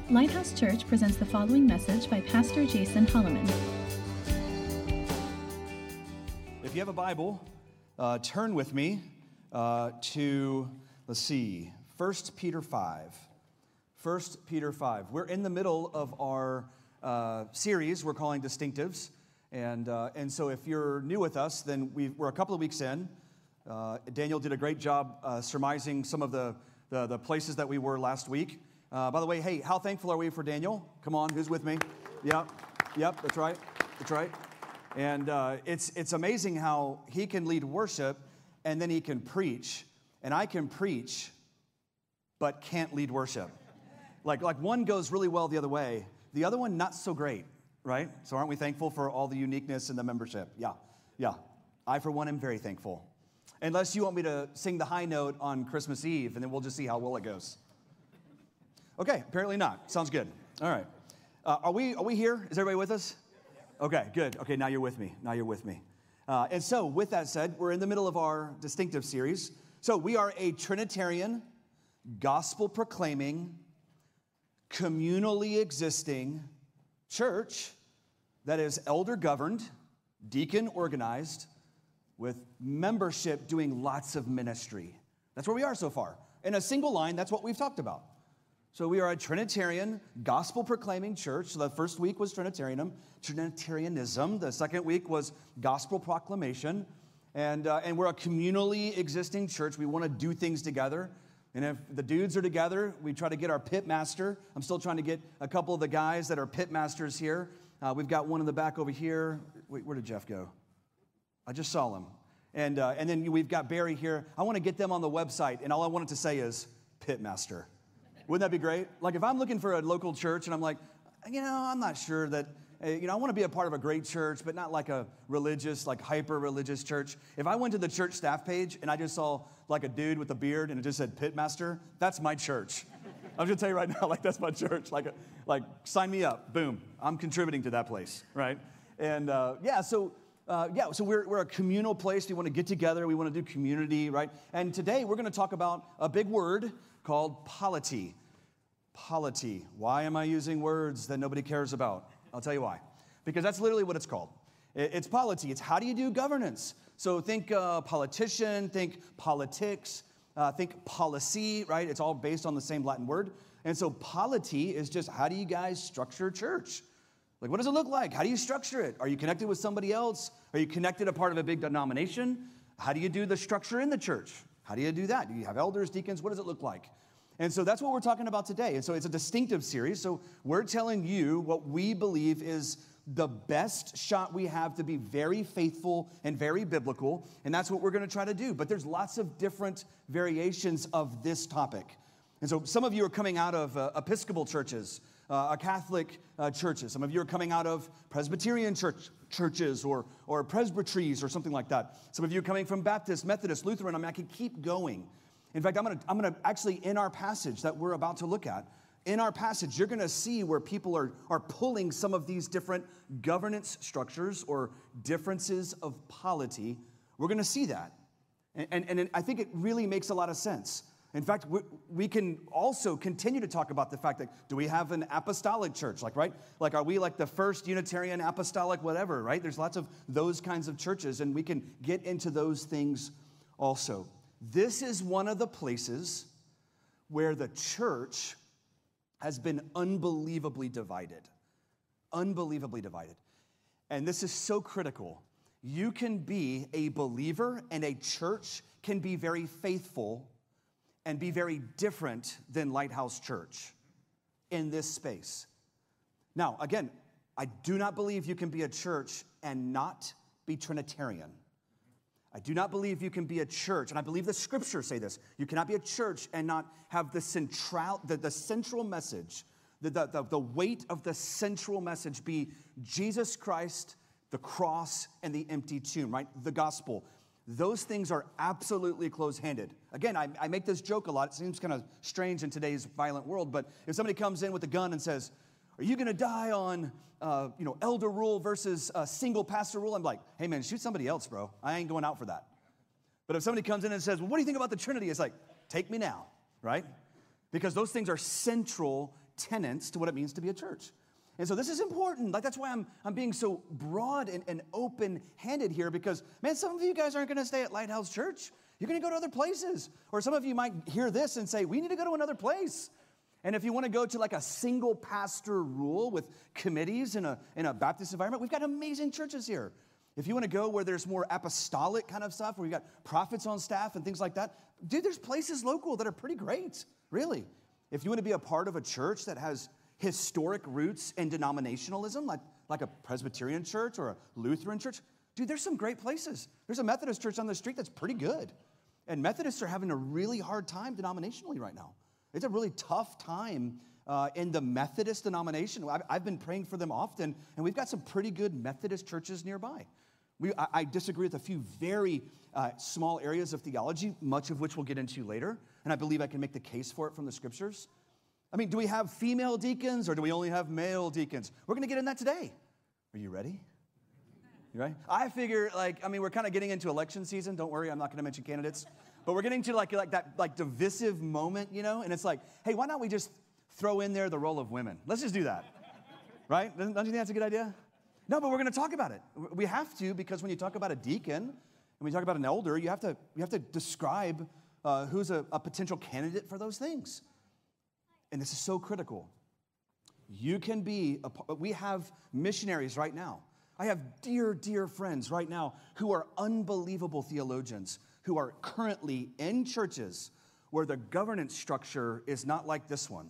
Lighthouse Church presents the following message by Pastor Jason Holloman. If you have a Bible, turn with me to, 1 Peter 5. 1 Peter 5. We're in the middle of our series we're calling Distinctives. And so if you're new with us, then we're a couple of weeks in. Daniel did a great job surmising some of the places that we were last week. By the way, hey, how thankful are we for Daniel? Come on, who's with me? Yep, that's right. And it's amazing how he can lead worship and then he can preach. And I can preach, but can't lead worship. Like one goes really well the other way. The other one, not so great, right? So aren't we thankful for all the uniqueness in the membership? Yeah. I, for one, am very thankful. Unless you want me to sing the high note on Christmas Eve, and then we'll just see how well it goes. Okay, apparently not. Sounds good. All right. Are we here? Is everybody with us? Okay, good. Okay, now you're with me. And so, with that said, we're in the middle of our Distinctive series. So, we are a Trinitarian, gospel-proclaiming, communally existing church that is elder-governed, deacon-organized, with membership doing lots of ministry. That's where we are so far. In a single line, that's what we've talked about. So we are a Trinitarian, gospel-proclaiming church. So the first week was Trinitarianism. The second week was gospel proclamation. And we're a communally existing church. We want to do things together. And if the dudes are together, we try to get our pit master. I'm still trying to get a couple of the guys that are pit masters here. We've got one in the back over here. Wait, where did Jeff go? I just saw him. And then we've got Barry here. I want to get them on the website. And all I wanted to say is pit master. Wouldn't that be great? Like if I'm looking for a local church and I'm like, I'm not sure that, I want to be a part of a great church, but not like a religious, like hyper-religious church. If I went to the church staff page and I just saw like a dude with a beard and it just said pitmaster, that's my church. I'm going to tell you right now, like that's my church. Like sign me up. Boom. I'm contributing to that place, right? And so we're a communal place. We want to get together. We want to do community, right? And today we're going to talk about a big word called polity. Polity. Why am I using words that nobody cares about? I'll tell you why. Because that's literally what it's called. It's polity. It's how do you do governance? So think politician, think politics, think policy, right? It's all based on the same Latin word. And so polity is just how do you guys structure church? Like, what does it look like? How do you structure it? Are you connected with somebody else? Are you connected a part of a big denomination? How do you do the structure in the church? How do you do that? Do you have elders, deacons? What does it look like? And so that's what we're talking about today. And so it's a distinctive series. So we're telling you what we believe is the best shot we have to be very faithful and very biblical. And that's what we're going to try to do. But there's lots of different variations of this topic. And so some of you are coming out of Episcopal churches, Catholic churches. Some of you are coming out of Presbyterian churches or presbyteries or something like that. Some of you are coming from Baptist, Methodist, Lutheran. I could keep going. In fact, I'm going to actually, in our passage that we're about to look at, in our passage, you're going to see where people are pulling some of these different governance structures or differences of polity. We're going to see that. And I think it really makes a lot of sense. In fact, we can also continue to talk about the fact that do we have an apostolic church, right? Like, are we like the first Unitarian apostolic whatever, right? There's lots of those kinds of churches, and we can get into those things also. This is one of the places where the church has been unbelievably divided. Unbelievably divided. And this is so critical. You can be a believer, and a church can be very faithful and be very different than Lighthouse Church in this space. Now, again, I do not believe you can be a church and not be Trinitarian. I do not believe you can be a church, and I believe the scriptures say this. You cannot be a church and not have the central message, the weight of the central message be Jesus Christ, the cross, and the empty tomb, right? The gospel. Those things are absolutely close-handed. Again, I make this joke a lot. It seems kind of strange in today's violent world, but if somebody comes in with a gun and says, are you going to die on, elder rule versus single pastor rule? I'm like, hey, man, shoot somebody else, bro. I ain't going out for that. But if somebody comes in and says, well, what do you think about the Trinity? It's like, take me now, right? Because those things are central tenets to what it means to be a church. And so this is important. Like, that's why I'm being so broad and open-handed here, because, man, some of you guys aren't going to stay at Lighthouse Church. You're going to go to other places. Or some of you might hear this and say, we need to go to another place. And if you want to go to like a single pastor rule with committees in a Baptist environment, we've got amazing churches here. If you want to go where there's more apostolic kind of stuff, where you've got prophets on staff and things like that, dude, there's places local that are pretty great, really. If you want to be a part of a church that has historic roots in denominationalism, like a Presbyterian church or a Lutheran church, dude, there's some great places. There's a Methodist church on the street that's pretty good. And Methodists are having a really hard time denominationally right now. It's a really tough time in the Methodist denomination. I've been praying for them often, and we've got some pretty good Methodist churches nearby. I disagree with a few very small areas of theology, much of which we'll get into later, and I believe I can make the case for it from the scriptures. I mean, do we have female deacons or do we only have male deacons? We're going to get in that today. Are you ready? You ready? I figure, we're kind of getting into election season. Don't worry, I'm not going to mention candidates. But we're getting to like that divisive moment, and it's like, hey, why not we just throw in there the role of women? Let's just do that, right? Don't you think that's a good idea? No, but we're going to talk about it. We have to, because when you talk about a deacon and when you talk about an elder, you have to describe who's a potential candidate for those things. And this is so critical. You can be, we have missionaries right now. I have dear, dear friends right now who are unbelievable theologians who are currently in churches where the governance structure is not like this one.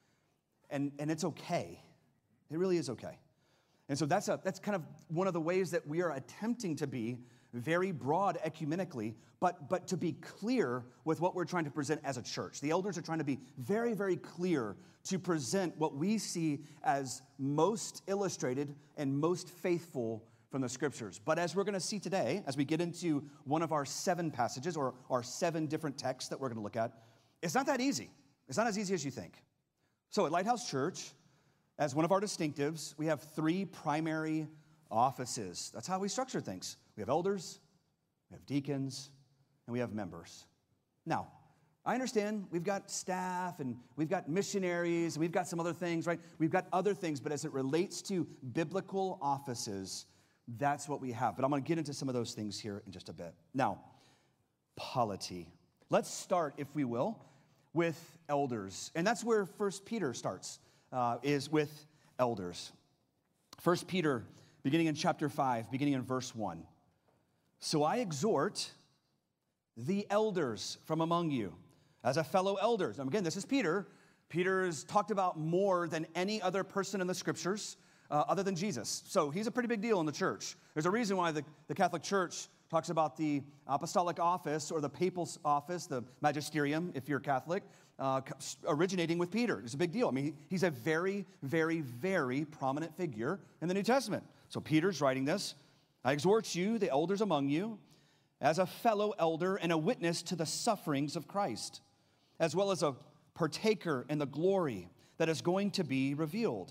And it's okay. It really is okay. And so that's kind of one of the ways that we are attempting to be very broad ecumenically, but to be clear with what we're trying to present as a church. The elders are trying to be very, very clear to present what we see as most illustrated and most faithful from the scriptures. But as we're going to see today, as we get into one of our 7 passages or our 7 different texts that we're going to look at, it's not that easy. It's not as easy as you think. So at Lighthouse Church, as one of our distinctives, we have 3 primary offices. That's how we structure things. We have elders, we have deacons, and we have members. Now, I understand we've got staff and we've got missionaries and we've got some other things, right? We've got other things, but as it relates to biblical offices, that's what we have. But I'm going to get into some of those things here in just a bit. Now, polity. Let's start, if we will, with elders. And that's where 1 Peter starts, is with elders. 1 Peter, beginning in chapter 5, beginning in verse 1. So I exhort the elders from among you as a fellow elder. Now again, this is Peter. Peter is talked about more than any other person in the scriptures other than Jesus. So he's a pretty big deal in the church. There's a reason why the Catholic Church talks about the apostolic office or the papal office, the magisterium, if you're Catholic, originating with Peter. It's a big deal. I mean, he's a very, very, very prominent figure in the New Testament. So Peter's writing this. I exhort you, the elders among you, as a fellow elder and a witness to the sufferings of Christ, as well as a partaker in the glory that is going to be revealed.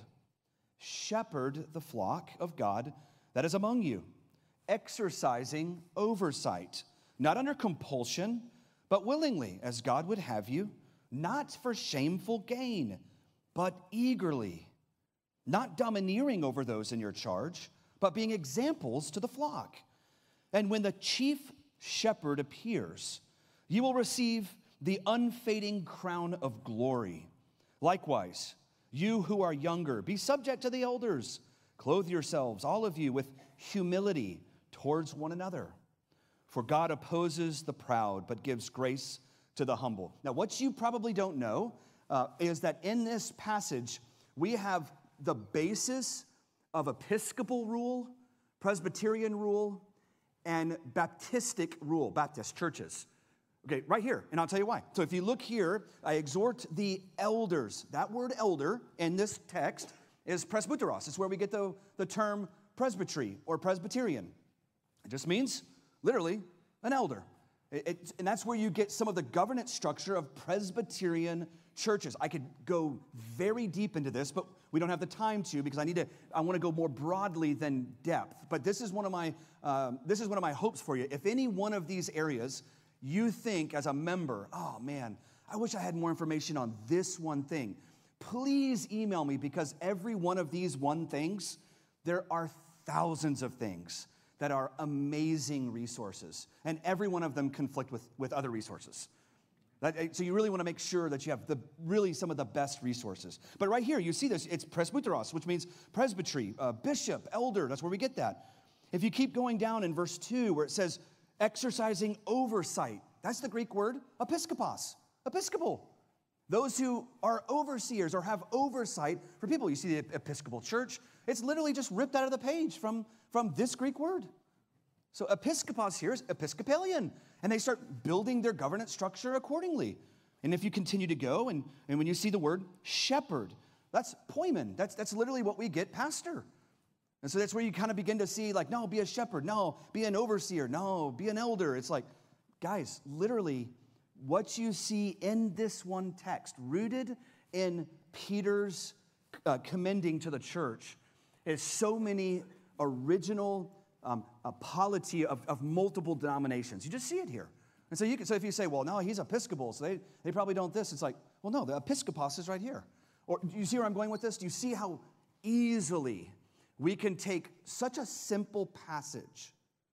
Shepherd the flock of God that is among you, exercising oversight, not under compulsion, but willingly, as God would have you, not for shameful gain, but eagerly, not domineering over those in your charge, but being examples to the flock. And when the chief shepherd appears, you will receive the unfading crown of glory. Likewise, you who are younger, be subject to the elders. Clothe yourselves, all of you, with humility towards one another. For God opposes the proud, but gives grace to the humble. Now, what you probably don't know is that in this passage, we have the basis of Episcopal rule, Presbyterian rule, and Baptistic rule, Baptist churches. Okay, right here, and I'll tell you why. So if you look here, I exhort the elders. That word elder in this text is presbyteros. It's where we get the term presbytery or Presbyterian. It just means, literally, an elder. And that's where you get some of the governance structure of Presbyterian churches. I could go very deep into this, but we don't have the time to because I want to go more broadly than depth. But this is one of my hopes for you. If any one of these areas you think as a member, oh man, I wish I had more information on this one thing, please email me, because every one of these one things, there are thousands of things that are amazing resources, and every one of them conflict with other resources. So you really want to make sure that you have really some of the best resources. But right here, you see this, it's presbyteros, which means presbytery, bishop, elder, that's where we get that. If you keep going down in verse 2, where it says exercising oversight, that's the Greek word episkopos, episcopal. Those who are overseers or have oversight for people. You see the Episcopal Church, it's literally just ripped out of the page from this Greek word. So episkopos here is Episcopalian, and they start building their governance structure accordingly. And if you continue to go, and when you see the word shepherd, that's poimen. That's literally what we get pastor. And so that's where you kind of begin to see, like, no, be a shepherd. No, be an overseer. No, be an elder. It's like, guys, literally, what you see in this one text, rooted in Peter's commending to the church, is so many original polity of multiple denominations. You just see it here. And so if you say, well, no, he's Episcopal, so they probably don't this. It's like, well, no, the Episcopos is right here. Or do you see where I'm going with this? Do you see how easily we can take such a simple passage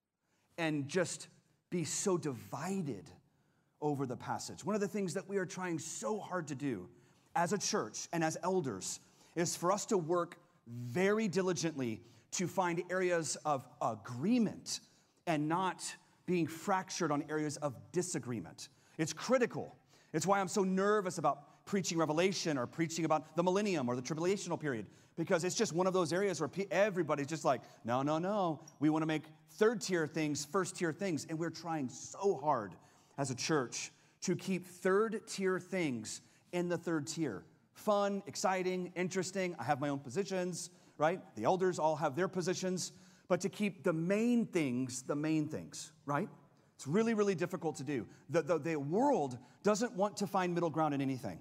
and just be so divided over the passage? One of the things that we are trying so hard to do as a church and as elders is for us to work very diligently to find areas of agreement and not being fractured on areas of disagreement. It's critical. It's why I'm so nervous about preaching Revelation or preaching about the millennium or the tribulational period, because it's just one of those areas where everybody's just like, no. We want to make third-tier things first-tier things, and we're trying so hard as a church to keep third-tier things in the third tier. Fun, exciting, interesting. I have my own positions, right? The elders all have their positions, but to keep the main things, right? It's really, really difficult to do. The world doesn't want to find middle ground in anything.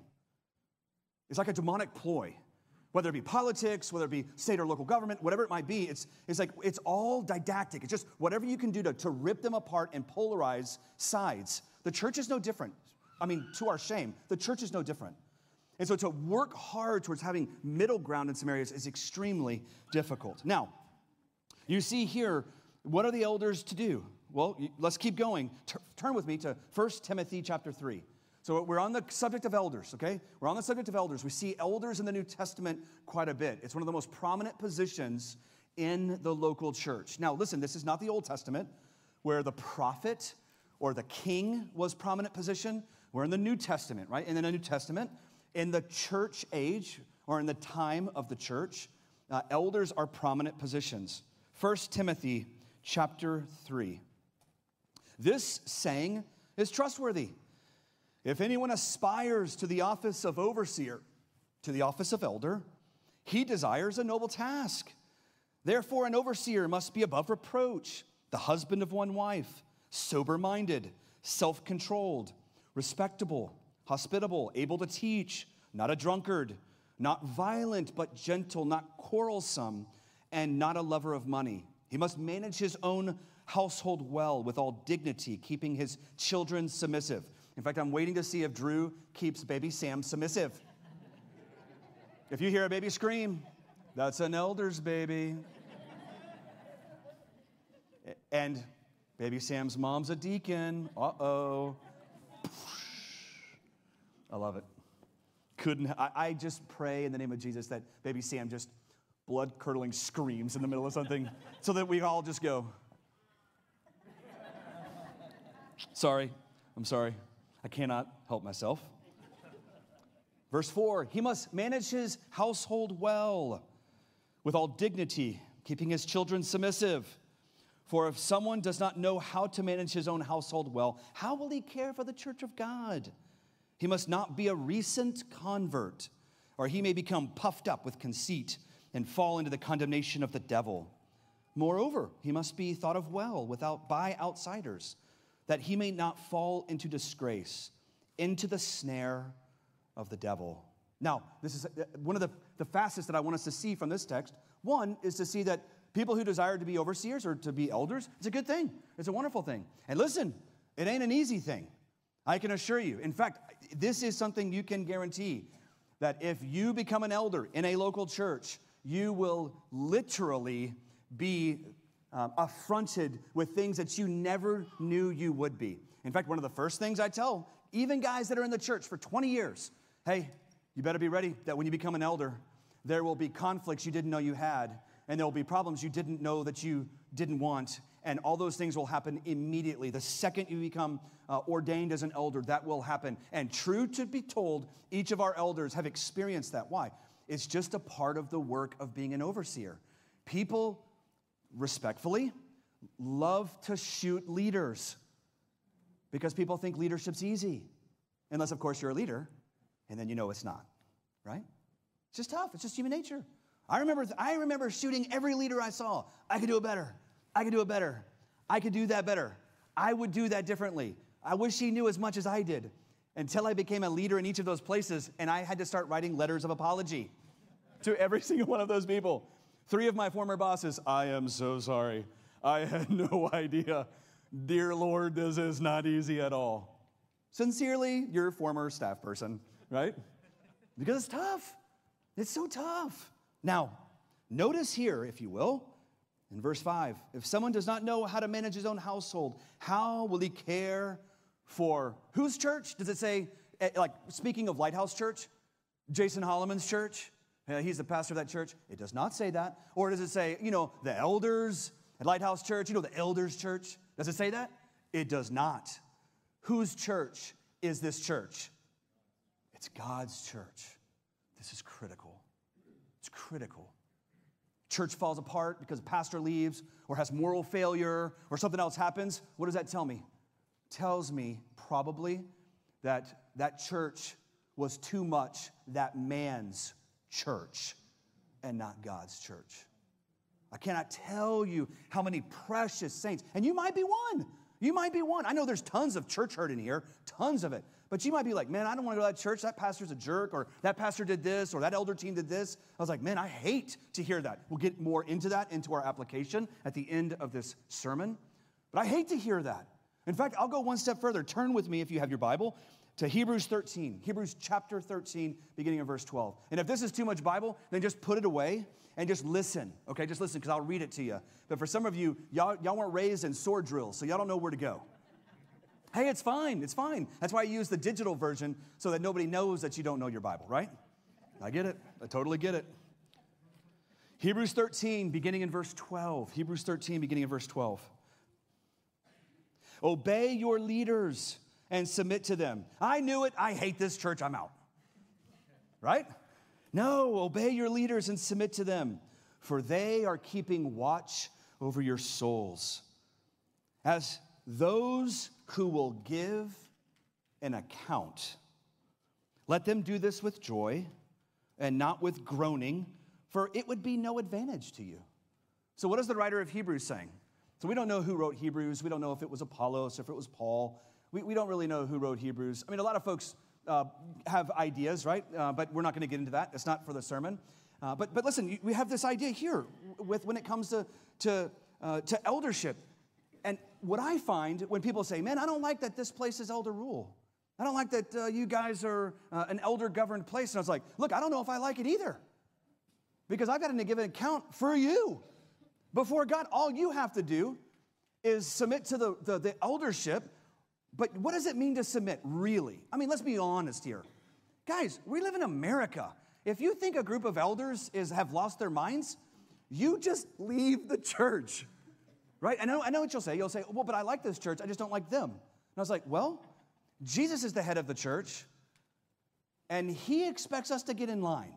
It's like a demonic ploy. Whether it be politics, whether it be state or local government, whatever it might be, it's like it's all didactic. It's just whatever you can do to rip them apart and polarize sides. The church is no different. I mean, to our shame, the church is no different. And so to work hard towards having middle ground in some areas is extremely difficult. Now, you see here, what are the elders to do? Well, let's keep going. Turn with me to 1 Timothy chapter 3. So we're on the subject of elders, okay? We're on the subject of elders. We see elders in the New Testament quite a bit. It's one of the most prominent positions in the local church. Now, listen, this is not the Old Testament where the prophet or the king was prominent position. We're in the New Testament, right? In the New Testament, in the church age or in the time of the church, elders are prominent positions. 1 Timothy chapter 3. This saying is trustworthy. If anyone aspires to the office of overseer, to the office of elder, he desires a noble task. Therefore, an overseer must be above reproach, the husband of one wife, sober-minded, self-controlled, respectable, hospitable, able to teach, not a drunkard, not violent, but gentle, not quarrelsome, and not a lover of money. He must manage his own household well with all dignity, keeping his children submissive. In fact, I'm waiting to see if Drew keeps baby Sam submissive. If you hear a baby scream, that's an elder's baby. And baby Sam's mom's a deacon. Uh-oh. I love it. I just pray in the name of Jesus that baby Sam just blood-curdling screams in the middle of something so that we all just go, sorry, I'm sorry. I cannot help myself. Verse 4, he must manage his household well with all dignity, keeping his children submissive. For if someone does not know how to manage his own household well, how will he care for the church of God? He must not be a recent convert, or he may become puffed up with conceit and fall into the condemnation of the devil. Moreover, he must be thought of well by outsiders, that he may not fall into disgrace, into the snare of the devil. Now, this is one of the facets that I want us to see from this text. One is to see that people who desire to be overseers or to be elders, it's a good thing. It's a wonderful thing. And listen, it ain't an easy thing. I can assure you. In fact, this is something you can guarantee. that if you become an elder in a local church, you will literally be affronted with things that you never knew you would be. In fact, one of the first things I tell even guys that are in the church for 20 years, hey, you better be ready that when you become an elder, there will be conflicts you didn't know you had, and there will be problems you didn't know that you didn't want, and all those things will happen immediately. The second you become ordained as an elder, that will happen. And true to be told, each of our elders have experienced that. Why? It's just a part of the work of being an overseer. People, respectfully, love to shoot leaders because people think leadership's easy. Unless, of course, you're a leader, and then you know it's not, right? It's just tough. It's just human nature. I remember shooting every leader I saw. I could do it better. I could do it better. I could do that better. I would do that differently. I wish he knew as much as I did until I became a leader in each of those places, and I had to start writing letters of apology to every single one of those people. 3 of my former bosses, I am so sorry. I had no idea. Dear Lord, this is not easy at all. Sincerely, your former staff person, right? Because it's tough. It's so tough. Now, notice here, if you will, in verse 5, if someone does not know how to manage his own household, how will he care for whose church? Does it say, like, speaking of Lighthouse Church, Jason Holloman's church? He's the pastor of that church. It does not say that. Or does it say, the elders at Lighthouse Church, the elders' church? Does it say that? It does not. Whose church is this church? It's God's church. This is critical. It's critical. Church falls apart because a pastor leaves or has moral failure or something else happens. What does that tell me? It tells me probably that church was too much that man's church and not God's church. I cannot tell you how many precious saints, and you might be one. You might be one. I know there's tons of church hurt in here, tons of it. But you might be like, man, I don't want to go to that church. That pastor's a jerk, or that pastor did this, or that elder team did this. I was like, man, I hate to hear that. We'll get more into that, into our application at the end of this sermon. But I hate to hear that. In fact, I'll go one step further. Turn with me, if you have your Bible, to Hebrews 13. Hebrews chapter 13, beginning of verse 12. And if this is too much Bible, then just put it away and just listen. Okay, just listen, because I'll read it to you. But for some of you, y'all weren't raised in sword drills, so y'all don't know where to go. Hey, it's fine. It's fine. That's why I use the digital version so that nobody knows that you don't know your Bible, right? I get it. I totally get it. Hebrews 13, beginning in verse 12. Hebrews 13, beginning in verse 12. Obey your leaders and submit to them. I knew it. I hate this church. I'm out. Right? No, obey your leaders and submit to them, for they are keeping watch over your souls, as those who will give an account. Let them do this with joy and not with groaning, for it would be no advantage to you. So what is the writer of Hebrews saying? So we don't know who wrote Hebrews. We don't know if it was Apollos, if it was Paul. We don't really know who wrote Hebrews. I mean, a lot of folks have ideas, right? But we're not going to get into that. It's not for the sermon. But listen, we have this idea here when it comes to eldership. And what I find when people say, man, I don't like that this place is elder rule. I don't like that you guys are an elder-governed place. And I was like, look, I don't know if I like it either. Because I've got to give an account for you. Before God, all you have to do is submit to the eldership. But what does it mean to submit, really? I mean, let's be honest here. Guys, we live in America. If you think a group of elders have lost their minds, you just leave the church, right? I know what you'll say. You'll say, well, but I like this church. I just don't like them. And I was like, well, Jesus is the head of the church, and he expects us to get in line.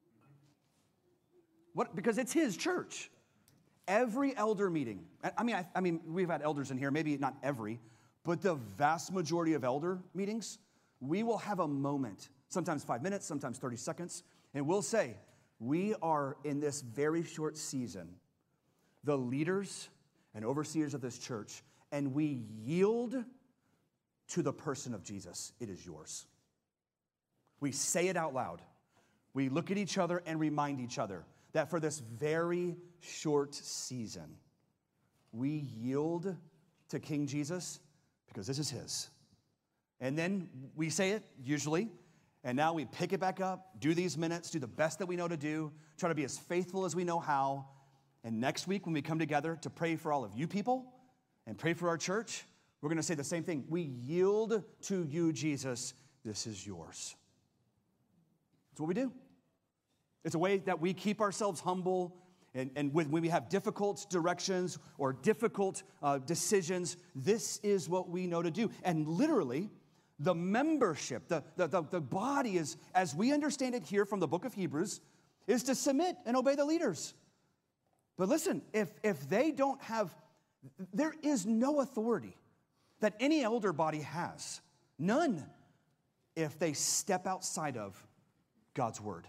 What? Because it's his church. Every elder meeting, I mean, we've had elders in here, maybe not every, but the vast majority of elder meetings, we will have a moment, sometimes 5 minutes, sometimes 30 seconds, and we'll say, we are in this very short season, the leaders and overseers of this church, and we yield to the person of Jesus. It is yours. We say it out loud. We look at each other and remind each other that for this very short season, we yield to King Jesus because this is his. And then we say it, usually, And now we pick it back up, do these minutes, do the best that we know to do, try to be as faithful as we know how. And next week when we come together to pray for all of you people and pray for our church, we're going to say the same thing. We yield to you, Jesus. This is yours. That's what we do. It's a way that we keep ourselves humble, and when we have difficult directions or difficult decisions, this is what we know to do. And literally, the membership, the body is, as we understand it here from the book of Hebrews, is to submit and obey the leaders. But listen, if they don't have, there is no authority that any elder body has. None. If they step outside of God's word.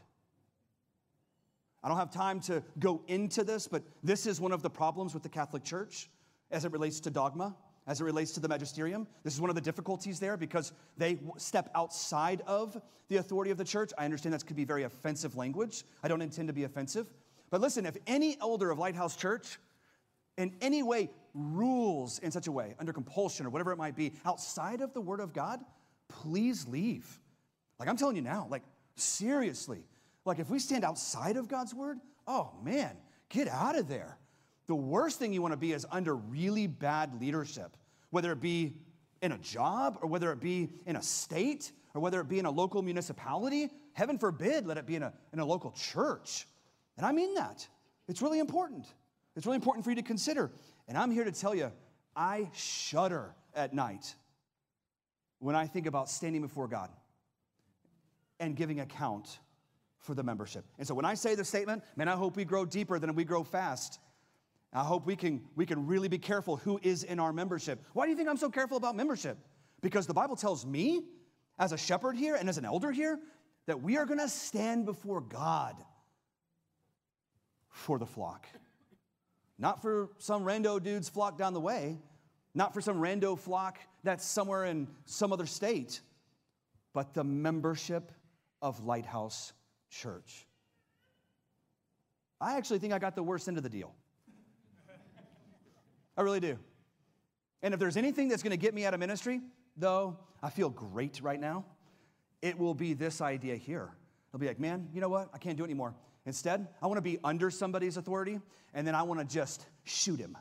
I don't have time to go into this, but this is one of the problems with the Catholic Church as it relates to dogma, as it relates to the magisterium. This is one of the difficulties there because they step outside of the authority of the church. I understand that could be very offensive language. I don't intend to be offensive. But listen, if any elder of Lighthouse Church in any way rules in such a way, under compulsion or whatever it might be, outside of the word of God, please leave. Like I'm telling you now, like seriously, like if we stand outside of God's word, oh man, get out of there. The worst thing you want to be is under really bad leadership, whether it be in a job or whether it be in a state or whether it be in a local municipality. Heaven forbid, let it be in a local church. And I mean that. It's really important. It's really important for you to consider. And I'm here to tell you, I shudder at night when I think about standing before God and giving account for the membership. And so when I say the statement, man, I hope we grow deeper than we grow fast. I hope we can really be careful who is in our membership. Why do you think I'm so careful about membership? Because the Bible tells me, as a shepherd here and as an elder here, that we are going to stand before God for the flock. Not for some rando dude's flock down the way, not for some rando flock that's somewhere in some other state, but the membership of Lighthouse Church. I actually think I got the worst end of the deal. I really do. And if there's anything that's going to get me out of ministry, though I feel great right now, it will be this idea here. It'll be like, man, you know what? I can't do it anymore. Instead, I want to be under somebody's authority, and then I want to just shoot him.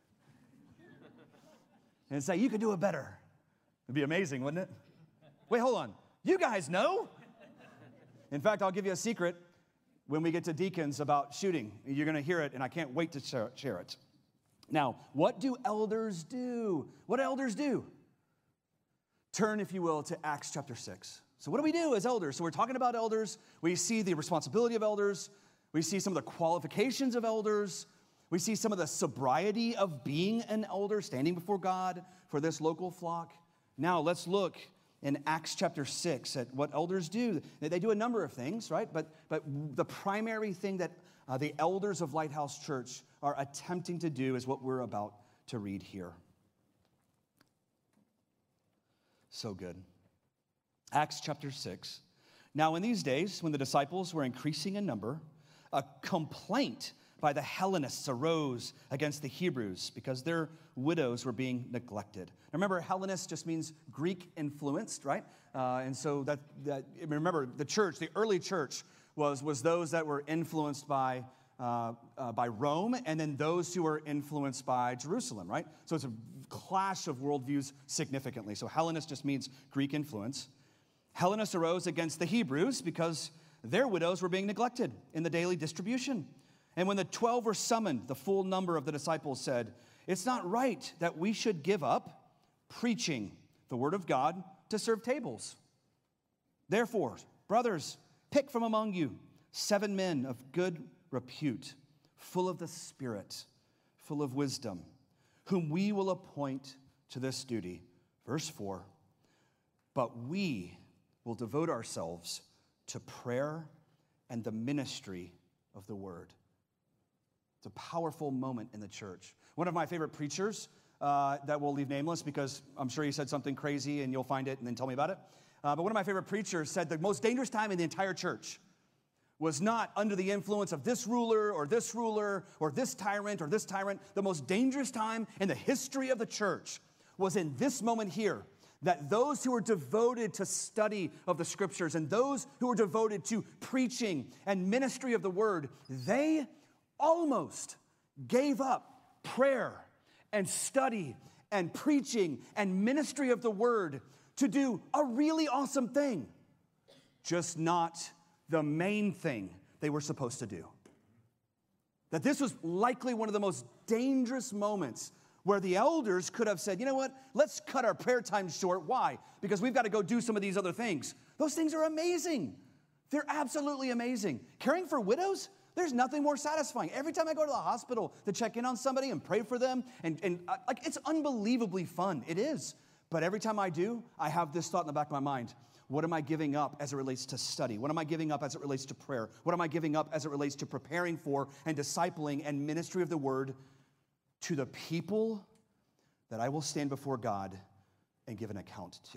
And say, you could do it better. It'd be amazing, wouldn't it? Wait, hold on. You guys know? In fact, I'll give you a secret when we get to deacons about shooting. You're going to hear it, and I can't wait to share it. Now, what do elders do? What do elders do? Turn, if you will, to Acts chapter 6. So what do we do as elders? So we're talking about elders. We see the responsibility of elders. We see some of the qualifications of elders. We see some of the sobriety of being an elder, standing before God for this local flock. Now, let's look in Acts chapter 6 at what elders do. They do a number of things, right? But the primary thing that the elders of Lighthouse Church are attempting to do is what we're about to read here. So good. Acts chapter 6. Now in these days, when the disciples were increasing in number, a complaint by the Hellenists arose against the Hebrews because their widows were being neglected. Now remember, Hellenist just means Greek influenced, right? And so that remember, the church, the early church, was those that were influenced by Rome, and then those who were influenced by Jerusalem, right? So it's a clash of worldviews significantly. So Hellenist just means Greek influence. Hellenists arose against the Hebrews because their widows were being neglected in the daily distribution. And when the 12 were summoned, the full number of the disciples said, "It's not right that we should give up preaching the word of God to serve tables. Therefore, brothers, pick from among you 7 men of good repute, full of the Spirit, full of wisdom, whom we will appoint to this duty." Verse 4, "But we will devote ourselves to prayer and the ministry of the word." It's a powerful moment in the church. One of my favorite preachers that we'll leave nameless because I'm sure he said something crazy and you'll find it and then tell me about it. But one of my favorite preachers said the most dangerous time in the entire church was not under the influence of this ruler or this ruler or this tyrant or this tyrant. The most dangerous time in the history of the church was in this moment here. that those who are devoted to study of the scriptures and those who are devoted to preaching and ministry of the word, they almost gave up prayer and study and preaching and ministry of the word to do a really awesome thing, just not the main thing they were supposed to do. That this was likely one of the most dangerous moments where the elders could have said, you know what, let's cut our prayer time short. Why? Because we've got to go do some of these other things. Those things are amazing. They're absolutely amazing. Caring for widows, there's nothing more satisfying. Every time I go to the hospital to check in on somebody and pray for them, and like it's unbelievably fun. It is. But every time I do, I have this thought in the back of my mind. What am I giving up as it relates to study? What am I giving up as it relates to prayer? What am I giving up as it relates to preparing for and discipling and ministry of the word to the people that I will stand before God and give an account to?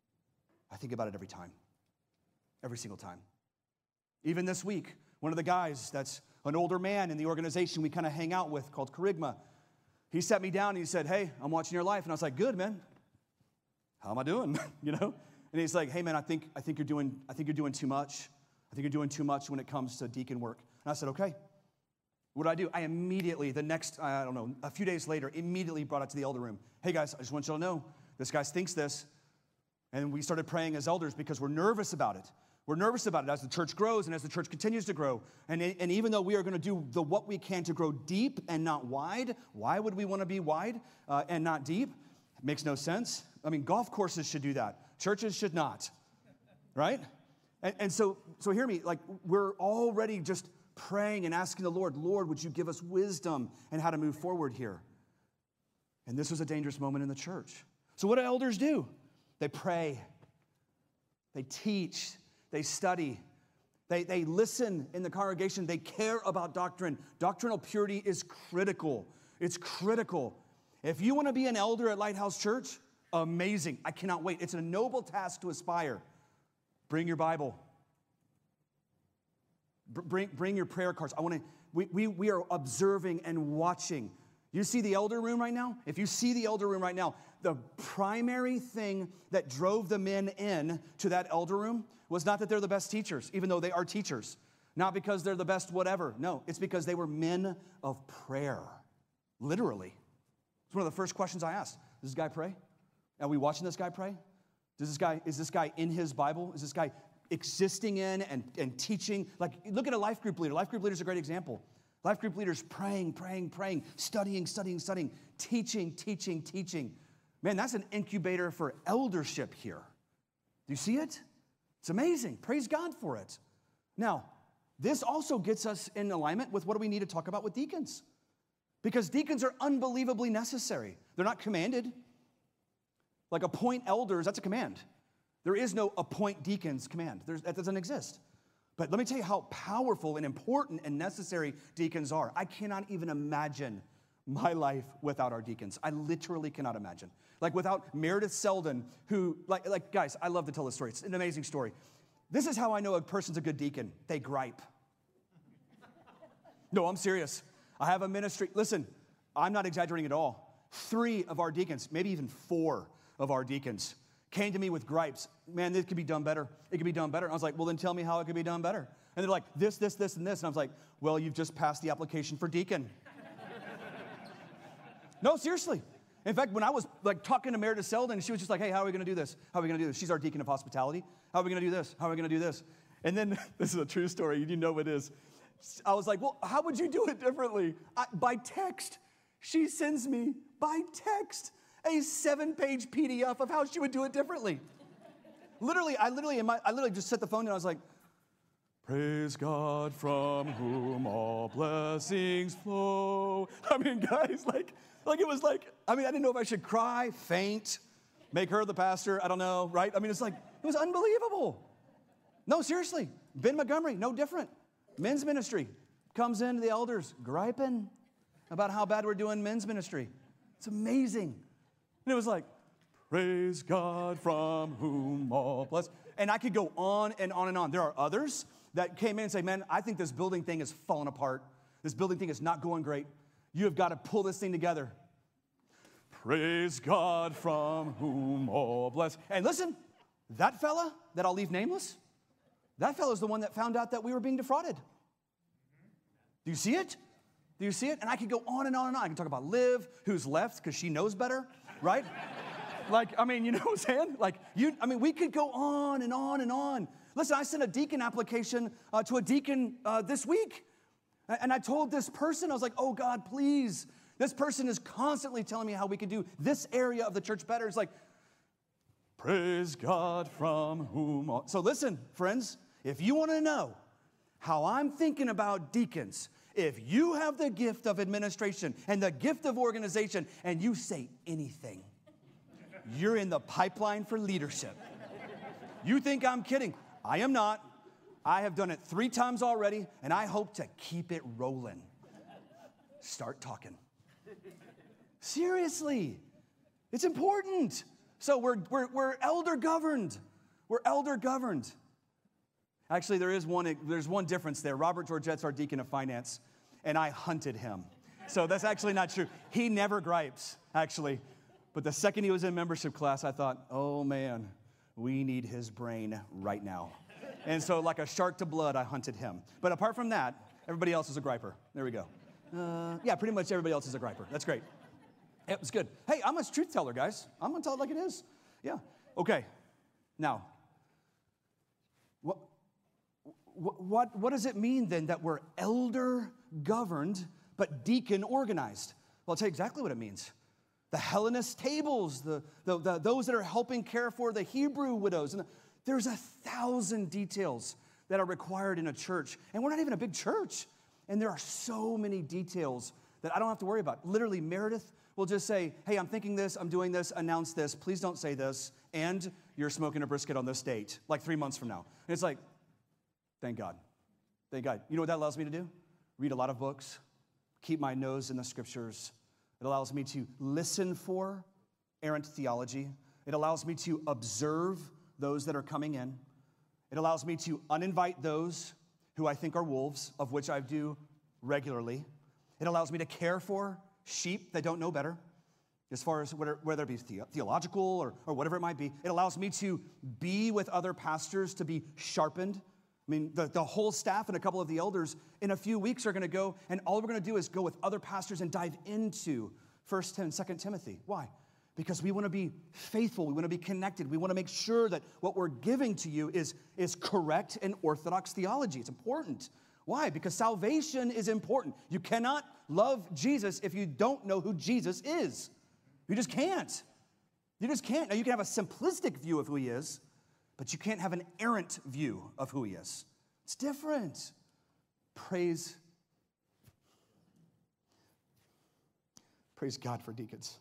I think about it every time. Every single time. Even this week, one of the guys that's an older man in the organization we kind of hang out with called Kerygma, he sat me down and he said, hey, I'm watching your life. And I was like, good, man. How am I doing? You know? And he's like, hey, man, I think you're doing too much. I think you're doing too much when it comes to deacon work. And I said, okay. What did I do? I immediately, a few days later, immediately brought it to the elder room. Hey, guys, I just want you to know, this guy thinks this. And we started praying as elders because we're nervous about it. We're nervous about it as the church grows and as the church continues to grow. And even though we are going to do what we can to grow deep and not wide, why would we want to be wide and not deep? It makes no sense. I mean, golf courses should do that. Churches should not, right? And so hear me, like we're already just praying and asking the Lord, would you give us wisdom and how to move forward here? And this was a dangerous moment in the church. So what do elders do? They pray, they teach, they study, they listen in the congregation, they care about doctrine. Doctrinal purity is critical. It's critical. If you want to be an elder at Lighthouse Church, amazing. I cannot wait. It's a noble task to aspire. Bring your Bible. Bring your prayer cards. We are observing and watching. You see the elder room right now? If you see the elder room right now, the primary thing that drove the men in to that elder room was not that they're the best teachers, even though they are teachers. Not because they're the best whatever. No, it's because they were men of prayer. Literally. It's one of the first questions I asked. Does this guy pray? Are we watching this guy pray? Is this guy in his Bible? Is this guy existing in and teaching? Like, look at a life group leader. Life group leader is a great example. Life group leaders praying, studying, teaching. Man, that's an incubator for eldership here. Do you see it? It's amazing. Praise God for it. Now, this also gets us in alignment with what do we need to talk about with deacons. Because deacons are unbelievably necessary. They're not commanded. Like appoint elders, that's a command. There is no appoint deacons command. That doesn't exist. But let me tell you how powerful and important and necessary deacons are. I cannot even imagine my life without our deacons. I literally cannot imagine. Like without Meredith Selden, who, guys, I love to tell this story. It's an amazing story. This is how I know a person's a good deacon. They gripe. No, I'm serious. I have a ministry. Listen, I'm not exaggerating at all. 3 of our deacons, maybe even 4 of our deacons came to me with gripes. Man, this could be done better. It could be done better. And I was like, well, then tell me how it could be done better. And they're like, this, and this. And I was like, well, you've just passed the application for deacon. No, seriously. In fact, when I was like talking to Meredith Selden, she was just like, hey, how are we going to do this? How are we going to do this? She's our deacon of hospitality. How are we going to do this? How are we going to do this? And then, this is a true story. You know it is. I was like, well, how would you do it differently? By text. She sends me, by text, a 7-page PDF of how she would do it differently. I literally just set the phone down. I was like, praise God from whom all blessings flow. I mean, guys, it was I didn't know if I should cry, faint, make her the pastor. I don't know, right? I mean, it was unbelievable. No, seriously. Ben Montgomery, no different. Men's ministry comes into the elders griping about how bad we're doing men's ministry. It's amazing. And it was like, praise God from whom all bless. And I could go on and on and on. There are others that came in and say, man, I think this building thing is falling apart. This building thing is not going great. You have got to pull this thing together. Praise God from whom all bless. And listen, that fella that I'll leave nameless, that fella's the one that found out that we were being defrauded. Do you see it? Do you see it? And I could go on and on and on. I can talk about Liv, who's left because she knows better, right? You know what I'm saying? We could go on and on and on. Listen, I sent a deacon application to a deacon this week. And I told this person, I was like, oh God, please. This person is constantly telling me how we can do this area of the church better. It's like, praise God from whom all. So listen, friends, if you want to know how I'm thinking about deacons, if you have the gift of administration and the gift of organization and you say anything, you're in the pipeline for leadership. You think I'm kidding? I am not. I have done it 3 times already, and I hope to keep it rolling. Start talking. Seriously, it's important. So we're elder governed. We're elder governed. Actually, there's one difference there. Robert Georgette's our deacon of finance, and I hunted him. So that's actually not true. He never gripes, actually. But the second he was in membership class, I thought, oh man, we need his brain right now. And so like a shark to blood, I hunted him. But apart from that, everybody else is a griper. There we go. Yeah, pretty much everybody else is a griper. That's great. It was good. Hey, I'm a truth teller, guys. I'm going to tell it like it is. Yeah. Okay. Now, what does it mean then that we're elder governed but deacon organized? Well, I'll tell you exactly what it means. The Hellenist tables, those that are helping care for the Hebrew widows. And there's 1,000 details that are required in a church. And we're not even a big church. And there are so many details that I don't have to worry about. Literally, Meredith will just say, hey, I'm thinking this, I'm doing this, announce this, please don't say this, and you're smoking a brisket on this date, like 3 months from now. And it's like, thank God. Thank God. You know what that allows me to do? Read a lot of books, keep my nose in the scriptures. It allows me to listen for errant theology. It allows me to observe those that are coming in. It allows me to uninvite those who I think are wolves, of which I do regularly. It allows me to care for sheep that don't know better, as far as whether it be theological or whatever it might be. It allows me to be with other pastors, to be sharpened. I mean, the whole staff and a couple of the elders in a few weeks are going to go, and all we're going to do is go with other pastors and dive into 1 and 2 Timothy. Why? Because we want to be faithful. We want to be connected. We want to make sure that what we're giving to you is correct and orthodox theology. It's important. Why? Because salvation is important. You cannot love Jesus if you don't know who Jesus is. You just can't. You just can't. Now, you can have a simplistic view of who he is, but you can't have an errant view of who he is. It's different. Praise God for deacons.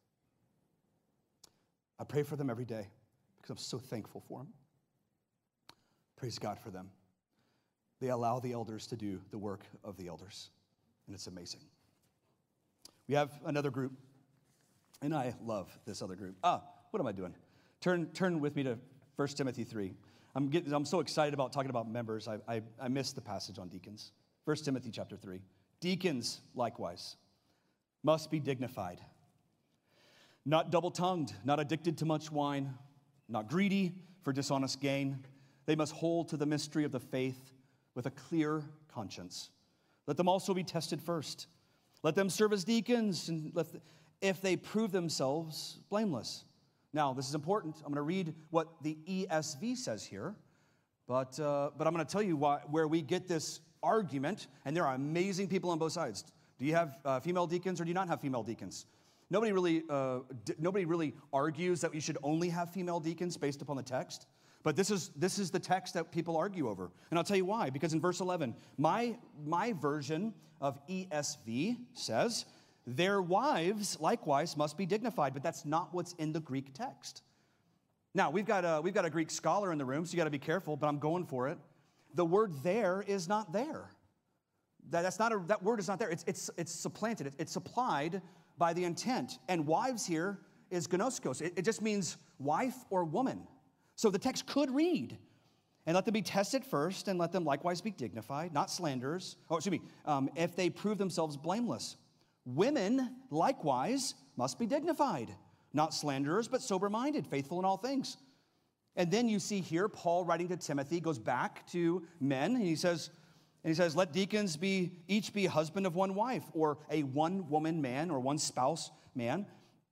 I pray for them every day because I'm so thankful for them. Praise God for them. They allow the elders to do the work of the elders, and it's amazing. We have another group, and I love this other group. What am I doing? Turn with me to 1 Timothy 3. I'm so excited about talking about members. I missed the passage on deacons. 1 Timothy chapter 3. Deacons, likewise, must be dignified, not double-tongued, not addicted to much wine, not greedy for dishonest gain. They must hold to the mystery of the faith with a clear conscience. Let them also be tested first. Let them serve as deacons, and if they prove themselves blameless. Now, this is important. I'm going to read what the ESV says here, but I'm going to tell you where we get this argument, and there are amazing people on both sides. Do you have female deacons or do you not have female deacons? Nobody really argues that we should only have female deacons based upon the text. But this is the text that people argue over. And I'll tell you why. Because in verse 11, my version of ESV says, their wives likewise must be dignified. But that's not what's in the Greek text. Now, we've got a Greek scholar in the room, so you got to be careful, but I'm going for it. The word there is not there. That word is not there. It's supplanted. It's supplied by the intent. And wives here is gnoskos. It just means wife or woman. So the text could read, and let them be tested first, and let them likewise be dignified, not slanderers. If they prove themselves blameless. Women, likewise, must be dignified, not slanderers, but sober-minded, faithful in all things. And then you see here, Paul writing to Timothy goes back to men, and he says, let deacons each be husband of one wife, or a one-woman man, or one spouse man,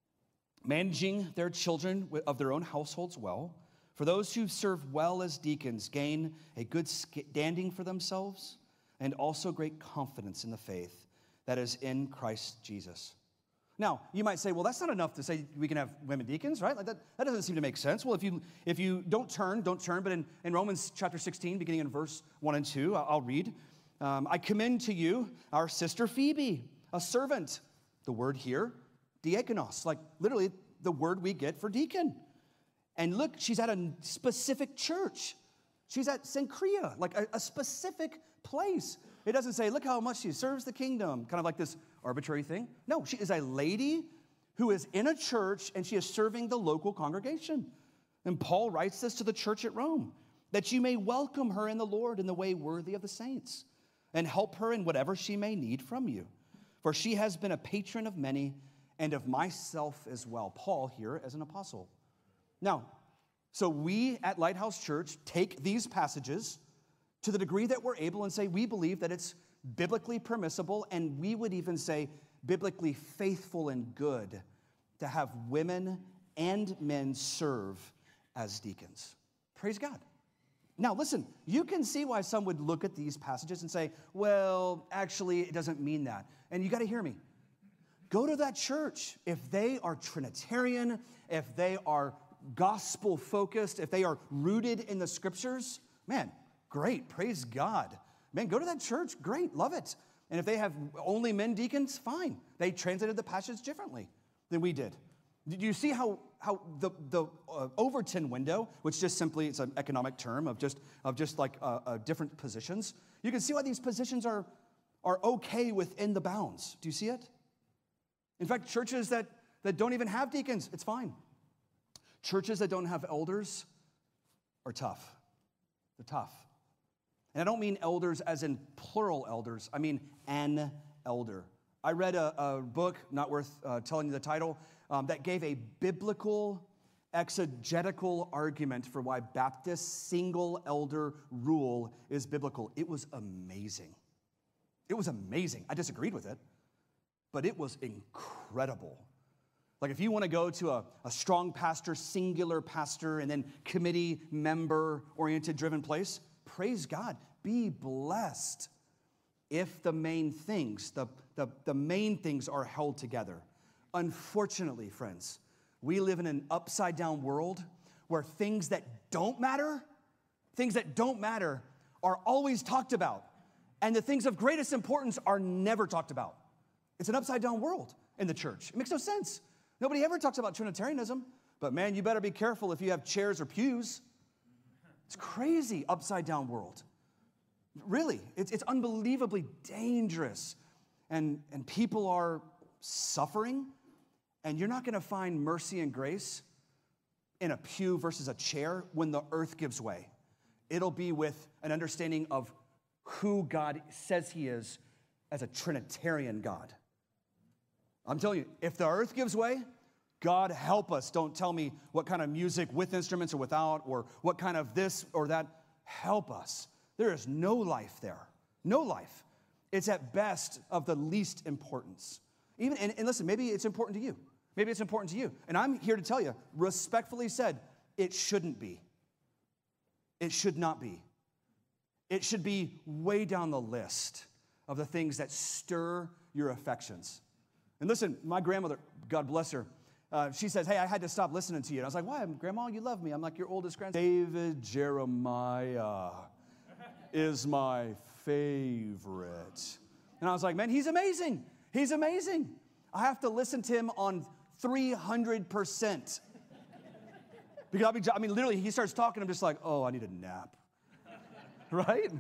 managing their children of their own households well. For those who serve well as deacons gain a good standing for themselves, and also great confidence in the faith that is in Christ Jesus. Now, you might say, well, that's not enough to say we can have women deacons, right? Like that doesn't seem to make sense. Well, if you don't turn, but in Romans chapter 16, beginning in verse 1 and 2, I'll read. I commend to you our sister Phoebe, a servant. The word here, diakonos, like literally the word we get for deacon. And look, she's at a specific church. She's at Cenchrea, like a specific place. It doesn't say, look how much she serves the kingdom, kind of like this arbitrary thing. No, she is a lady who is in a church, and she is serving the local congregation. And Paul writes this to the church at Rome, that you may welcome her in the Lord in the way worthy of the saints, and help her in whatever she may need from you. For she has been a patron of many, and of myself as well. Paul here as an apostle. Now, so we at Lighthouse Church take these passages to the degree that we're able and say we believe that it's biblically permissible, and we would even say biblically faithful and good to have women and men serve as deacons. Praise God. Now listen, you can see why some would look at these passages and say, well, actually it doesn't mean that. And you got to hear me. Go to that church. If they are Trinitarian, if they are gospel focused, if they are rooted in the scriptures, man, great, praise God. Man, go to that church, great, love it. And if they have only men deacons, fine. They translated the passage differently than we did. Did you see how the Overton window, which just simply, it's an economic term of just like different positions, you can see why these positions are okay within the bounds. Do you see it? In fact, churches that don't even have deacons, it's fine. Churches that don't have elders are tough. They're tough. And I don't mean elders as in plural elders. I mean an elder. I read a book, not worth telling you the title, that gave a biblical exegetical argument for why Baptist single elder rule is biblical. It was amazing. It was amazing. I disagreed with it, but it was incredible. Like if you want to go to a strong pastor, singular pastor, and then committee member-oriented driven place, praise God. Be blessed if the main things, the main things are held together. Unfortunately, friends, we live in an upside-down world where things that don't matter are always talked about. And the things of greatest importance are never talked about. It's an upside-down world in the church. It makes no sense. Nobody ever talks about Trinitarianism, but man, you better be careful if you have chairs or pews. It's crazy, upside-down world. Really, it's unbelievably dangerous. And people are suffering, and you're not going to find mercy and grace in a pew versus a chair when the earth gives way. It'll be with an understanding of who God says he is as a Trinitarian God. I'm telling you, if the earth gives way, God help us. Don't tell me what kind of music with instruments or without, or what kind of this or that. Help us. There is no life there. No life. It's at best of the least importance. And listen, maybe it's important to you. Maybe it's important to you. And I'm here to tell you, respectfully said, it shouldn't be. It should not be. It should be way down the list of the things that stir your affections. And listen, my grandmother, God bless her, she says, hey, I had to stop listening to you. And I was like, why? Grandma, you love me. I'm like your oldest grandson. David Jeremiah is my favorite. And I was like, man, he's amazing. He's amazing. I have to listen to him on 300%. Because literally, he starts talking, I'm just like, oh, I need a nap. Right?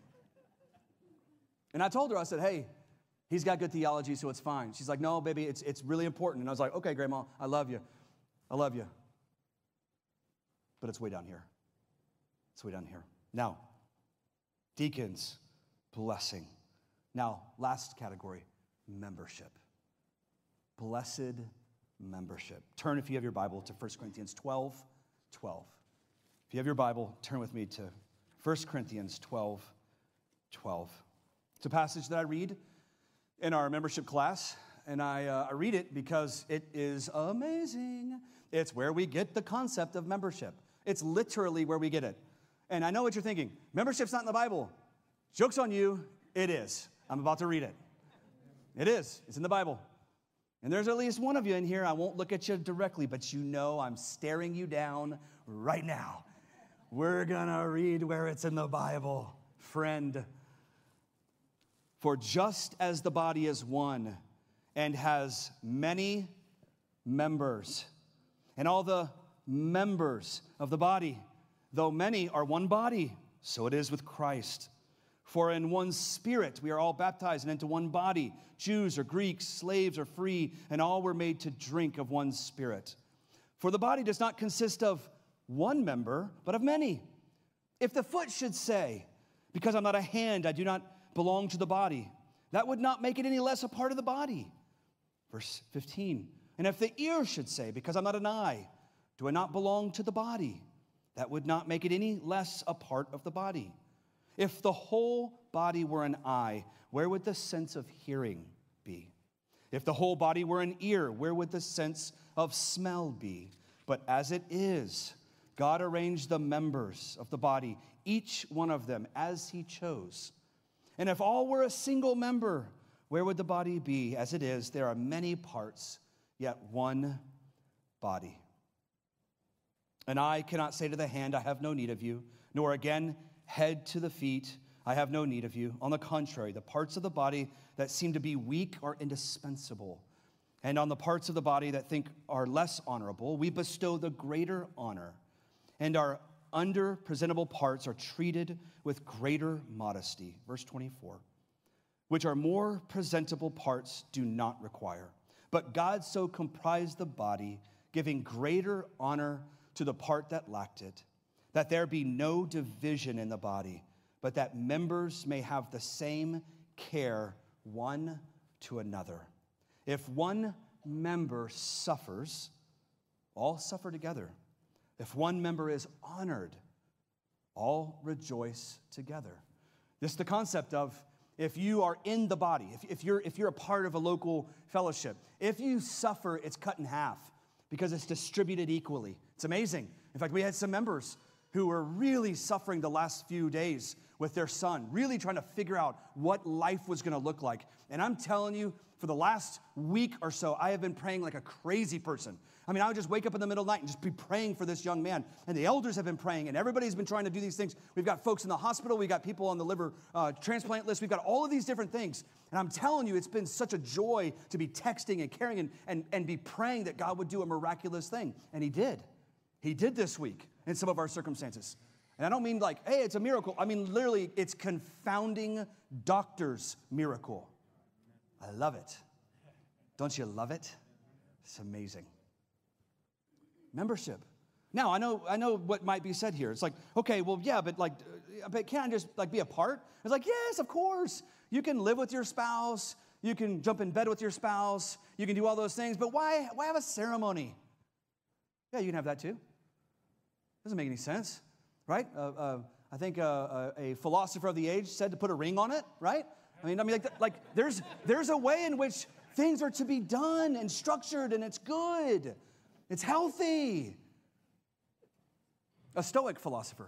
And I told her, I said, hey, he's got good theology, so it's fine. She's like, no, baby, it's really important. And I was like, okay, Grandma, I love you. I love you. But it's way down here. It's way down here. Now, deacons, blessing. Now, last category, membership. Blessed membership. Turn, if you have your Bible, to 1 Corinthians 12:12. If you have your Bible, turn with me to 1 Corinthians 12:12. It's a passage that I read in our membership class, and I read it because it is amazing. It's where we get the concept of membership. It's literally where we get it. And I know what you're thinking. Membership's not in the Bible. Joke's on you. It is. I'm about to read it. It is. It's in the Bible. And there's at least one of you in here. I won't look at you directly, but you know I'm staring you down right now. We're going to read where it's in the Bible, friend. For just as the body is one and has many members, and all the members of the body, though many, are one body, so it is with Christ. For in one Spirit we are all baptized into one body, Jews or Greeks, slaves or free, and all were made to drink of one Spirit. For the body does not consist of one member, but of many. If the foot should say, because I'm not a hand, I do not belong to the body, that would not make it any less a part of the body. Verse 15, and if the ear should say, because I'm not an eye, do I not belong to the body, that would not make it any less a part of the body. If the whole body were an eye, where would the sense of hearing be? If the whole body were an ear, where would the sense of smell be? But as it is, God arranged the members of the body, each one of them as he chose. And if all were a single member, where would the body be? As it is, there are many parts, yet one body. An eye cannot say to the hand, I have no need of you, nor again head to the feet, I have no need of you. On the contrary, the parts of the body that seem to be weak are indispensable. And on the parts of the body that think are less honorable, we bestow the greater honor. And our under-presentable parts are treated with greater modesty. Verse 24, which our more presentable parts do not require. But God so comprised the body, giving greater honor to the part that lacked it, that there be no division in the body, but that members may have the same care one to another. If one member suffers, all suffer together. If one member is honored, all rejoice together. This is the concept of if you are in the body, if you're a part of a local fellowship, if you suffer, it's cut in half because it's distributed equally. It's amazing. In fact, we had some members who were really suffering the last few days with their son, really trying to figure out what life was going to look like. And I'm telling you, for the last week or so, I have been praying like a crazy person. I mean, I would just wake up in the middle of the night and just be praying for this young man. And the elders have been praying, and everybody's been trying to do these things. We've got folks in the hospital. We've got people on the liver transplant list. We've got all of these different things. And I'm telling you, it's been such a joy to be texting and caring and be praying that God would do a miraculous thing. And he did. He did this week in some of our circumstances. And I don't mean like, hey, it's a miracle. I mean, literally, it's confounding doctor's miracle. I love it. Don't you love it? It's amazing. Membership. Now, I know what might be said here. It's like, okay, well, yeah, but can't I just be a part? It's like, yes, of course. You can live with your spouse. You can jump in bed with your spouse. You can do all those things. But why have a ceremony? Yeah, you can have that too. Doesn't make any sense, right? I think a philosopher of the age said to put a ring on it, right? I mean, there's a way in which things are to be done and structured, and it's good. It's healthy. A Stoic philosopher.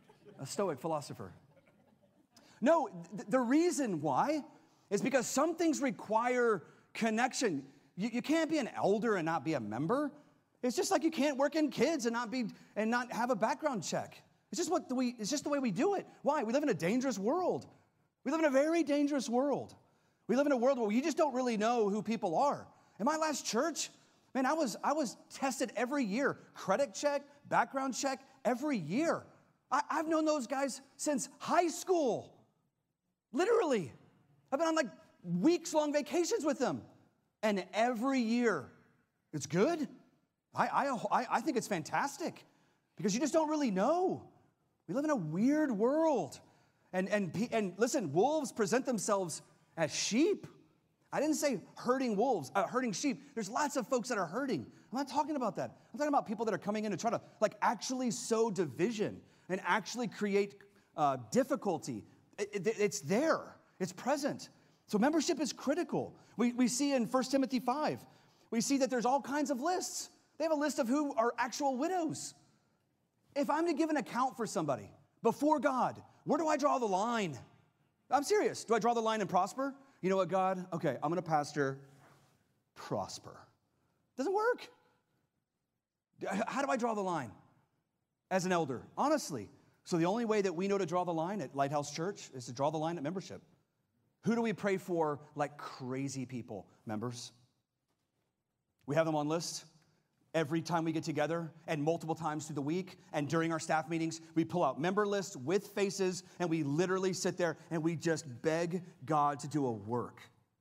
No, the reason why is because some things require connection. You can't be an elder and not be a member. It's just like you can't work in kids and not have a background check. It's just the way we do it. Why? We live in a dangerous world. We live in a very dangerous world. We live in a world where you just don't really know who people are. In my last church, man, I was tested every year. Credit check, background check, every year. I've known those guys since high school. Literally. I've been on like weeks-long vacations with them. And every year, it's good. I think it's fantastic because you just don't really know. We live in a weird world. And listen, wolves present themselves as sheep. I didn't say herding wolves, herding sheep. There's lots of folks that are hurting. I'm not talking about that. I'm talking about people that are coming in and try to actually sow division and actually create difficulty. It's there. It's present. So membership is critical. We see in 1 Timothy 5, we see that there's all kinds of lists. They have a list of who are actual widows. If I'm to give an account for somebody before God, where do I draw the line? I'm serious. Do I draw the line in Prosper? You know what, God? Okay, I'm going to pastor Prosper. Doesn't work. How do I draw the line as an elder? Honestly. So the only way that we know to draw the line at Lighthouse Church is to draw the line at membership. Who do we pray for like crazy people? Members. We have them on lists. Every time we get together and multiple times through the week and during our staff meetings, we pull out member lists with faces and we literally sit there and we just beg God to do a work.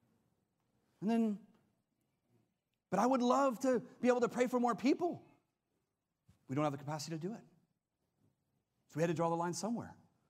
But I would love to be able to pray for more people. We don't have the capacity to do it. So we had to draw the line somewhere.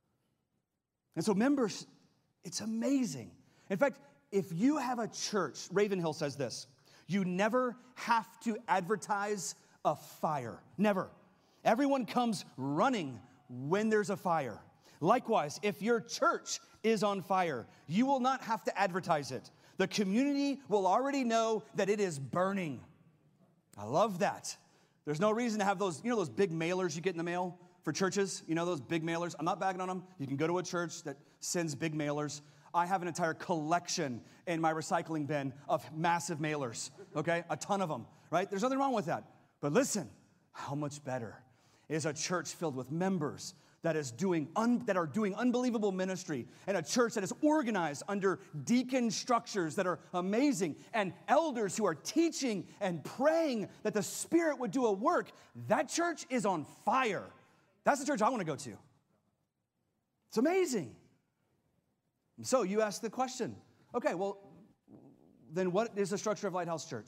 And so members, it's amazing. In fact, if you have a church, Ravenhill says this, you never have to advertise a fire. Never. Everyone comes running when there's a fire. Likewise, if your church is on fire, you will not have to advertise it. The community will already know that it is burning. I love that. There's no reason to have those, those big mailers you get in the mail for churches? Those big mailers? I'm not bagging on them. You can go to a church that sends big mailers. I have an entire collection in my recycling bin of massive mailers, okay? A ton of them, right? There's nothing wrong with that. But listen, how much better is a church filled with members that are doing unbelievable ministry, and a church that is organized under deacon structures that are amazing, and elders who are teaching and praying that the Spirit would do a work. That church is on fire. That's the church I want to go to. It's amazing. So you ask the question, okay, well, then what is the structure of Lighthouse Church?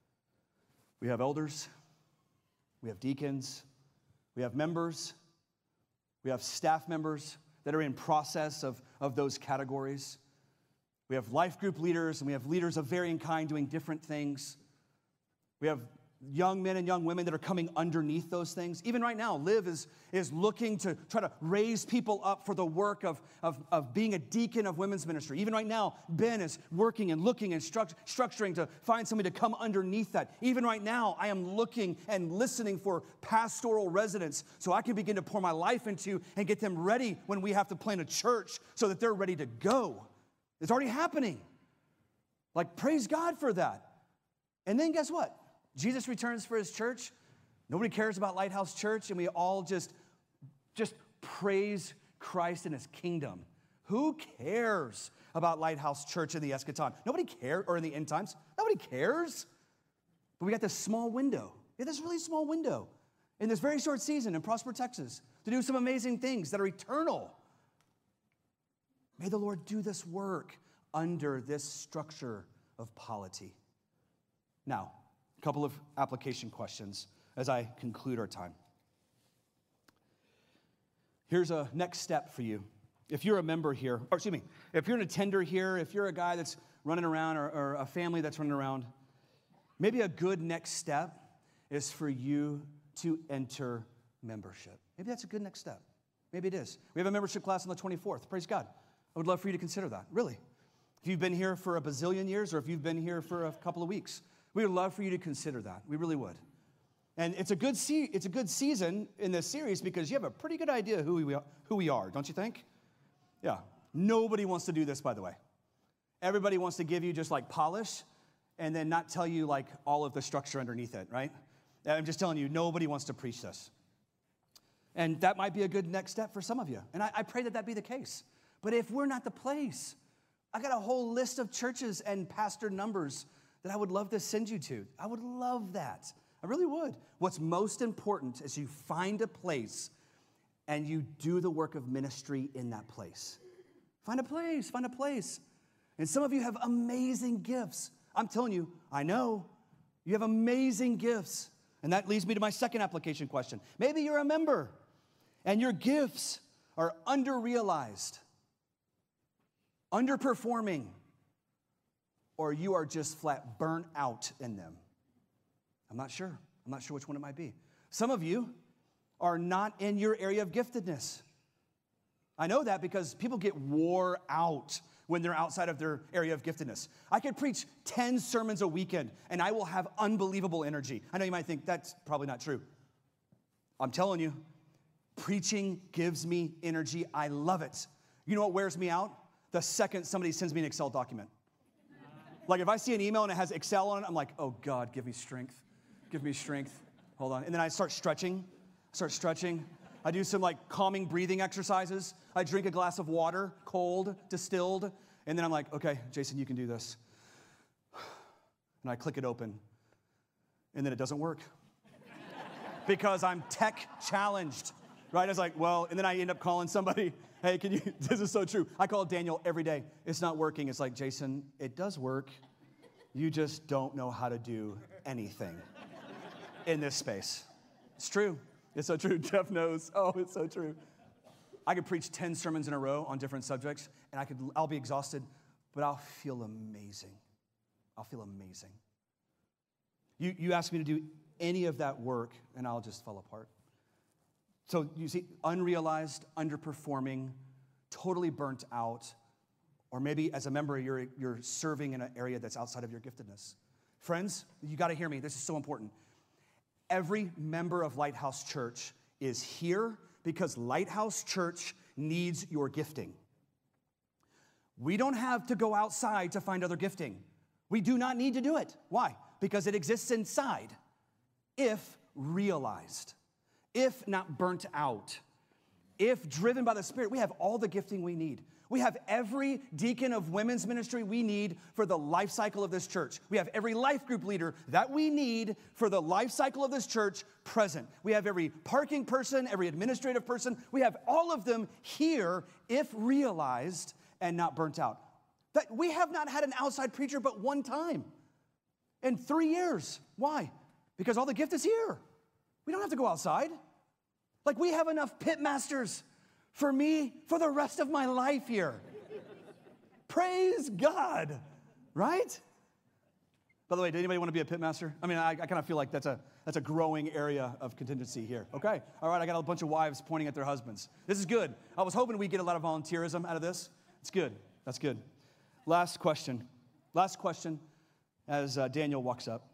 We have elders, we have deacons, we have members, we have staff members that are in process of those categories. We have life group leaders, and we have leaders of varying kind doing different things. We have young men and young women that are coming underneath those things. Even right now, Liv is looking to try to raise people up for the work of being a deacon of women's ministry. Even right now, Ben is working and looking and structuring to find somebody to come underneath that. Even right now, I am looking and listening for pastoral residents so I can begin to pour my life into and get them ready when we have to plant a church so that they're ready to go. It's already happening. Praise God for that. And then guess what? Jesus returns for his church. Nobody cares about Lighthouse Church, and we all just praise Christ and his kingdom. Who cares about Lighthouse Church in the eschaton? Nobody cares, or in the end times. Nobody cares. But we got this small window. This really small window in this very short season in Prosper, Texas, to do some amazing things that are eternal. May the Lord do this work under this structure of polity. Now, a couple of application questions as I conclude our time. Here's a next step for you. If you're a member here, if you're an attender here, if you're a guy that's running around or a family that's running around, maybe a good next step is for you to enter membership. Maybe that's a good next step. Maybe it is. We have a membership class on the 24th. Praise God. I would love for you to consider that, really. If you've been here for a bazillion years or if you've been here for a couple of weeks, we would love for you to consider that. We really would. And it's a good season in this series because you have a pretty good idea who we are, don't you think? Yeah. Nobody wants to do this, by the way. Everybody wants to give you just polish and then not tell you all of the structure underneath it, right? I'm just telling you, nobody wants to preach this. And that might be a good next step for some of you. And I pray that be the case. But if we're not the place, I got a whole list of churches and pastor numbers that I would love to send you to. I would love that. I really would. What's most important is you find a place and you do the work of ministry in that place. Find a place. And some of you have amazing gifts. I'm telling you, I know. You have amazing gifts. And that leads me to my second application question. Maybe you're a member and your gifts are underrealized, underperforming. or you are just flat burnt out in them. I'm not sure. I'm not sure which one it might be. Some of you are not in your area of giftedness. I know that because people get wore out when they're outside of their area of giftedness. I could preach 10 sermons a weekend, and I will have unbelievable energy. I know you might think that's probably not true. I'm telling you, preaching gives me energy. I love it. You know what wears me out? The second somebody sends me an Excel document. Like if I see an email and it has Excel on it, I'm like, oh God, give me strength. Give me strength. Hold on. And then I start stretching. I do some like calming breathing exercises. I drink a glass of water, cold, distilled. And then I'm like, okay, Jason, you can do this. And I click it open. And then it doesn't work. Because I'm tech challenged. Right? I was like, well, and then I end up calling somebody. Hey, can you, this is so true. I call Daniel every day. It's not working. It's like, Jason, it does work. You just don't know how to do anything in this space. It's true. It's so true. Jeff knows. Oh, it's so true. I could preach 10 sermons in a row on different subjects, and I'll be exhausted, but I'll feel amazing. I'll feel amazing. You ask me to do any of that work, and I'll just fall apart. So you see, unrealized, underperforming, totally burnt out, or maybe as a member, you're serving in an area that's outside of your giftedness. Friends, you got to hear me. This is so important. Every member of Lighthouse Church is here because Lighthouse Church needs your gifting. We don't have to go outside to find other gifting. We do not need to do it. Why? Because it exists inside, if realized. If not burnt out, if driven by the Spirit, we have all the gifting we need. We have every deacon of women's ministry we need for the life cycle of this church. We have every life group leader that we need for the life cycle of this church present. We have every parking person, every administrative person. We have all of them here if realized and not burnt out. That we have not had an outside preacher but one time in 3 years. Why? Because all the gift is here. We don't have to go outside. Like we have enough pit masters for me for the rest of my life here. Praise God, right? By the way, did anybody want to be a pit master? I mean, I kind of feel like that's a growing area of contingency here. Okay, all right, I got a bunch of wives pointing at their husbands. This is good. I was hoping we'd get a lot of volunteerism out of this. It's good. That's good. Last question as Daniel walks up.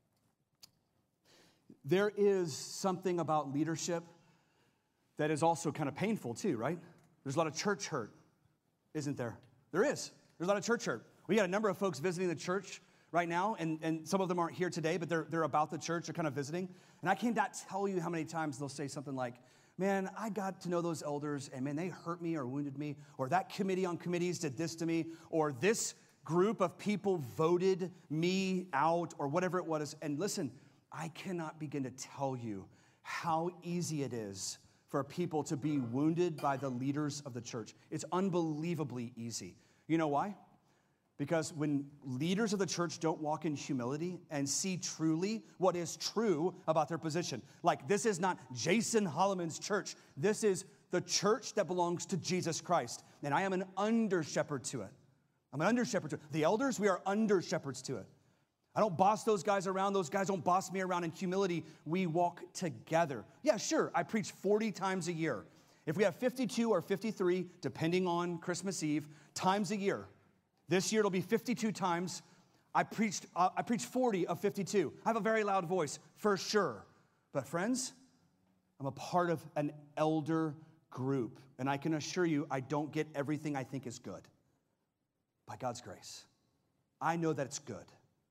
There is something about leadership that is also kind of painful too, right? There's a lot of church hurt, isn't there? There is. There's a lot of church hurt. We got a number of folks visiting the church right now, and some of them aren't here today, but they're about the church, they're kind of visiting. And I cannot tell you how many times they'll say something like, man, I got to know those elders, and man, they hurt me or wounded me, or that committee on committees did this to me, or this group of people voted me out, or whatever it was. And listen, I cannot begin to tell you how easy it is for people to be wounded by the leaders of the church. It's unbelievably easy. You know why? Because when leaders of the church don't walk in humility and see truly what is true about their position, like this is not Jason Holloman's church. This is the church that belongs to Jesus Christ. And I am an under-shepherd to it. I'm an under-shepherd to it. The elders, we are under-shepherds to it. I don't boss those guys around. Those guys don't boss me around. In humility, we walk together. Yeah, sure, I preach 40 times a year. If we have 52 or 53, depending on Christmas Eve, times a year, this year it'll be 52 times. I preached 40 of 52. I have a very loud voice, for sure. But friends, I'm a part of an elder group, and I can assure you I don't get everything I think is good. By God's grace, I know that it's good.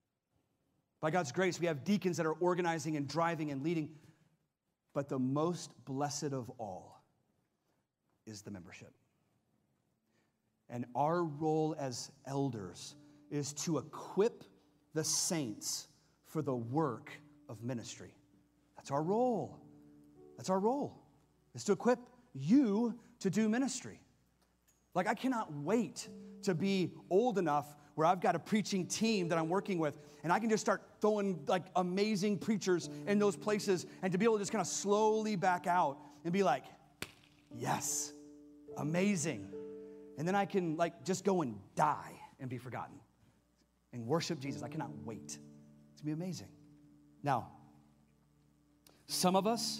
By God's grace, we have deacons that are organizing and driving and leading. But the most blessed of all is the membership. And our role as elders is to equip the saints for the work of ministry. That's our role. That's our role, is to equip you to do ministry. Like, I cannot wait to be old enough where I've got a preaching team that I'm working with, and I can just start throwing like amazing preachers in those places, and to be able to just kind of slowly back out and be like, yes, amazing. And then I can like just go and die and be forgotten and worship Jesus. I cannot wait. It's going to be amazing. Now, some of us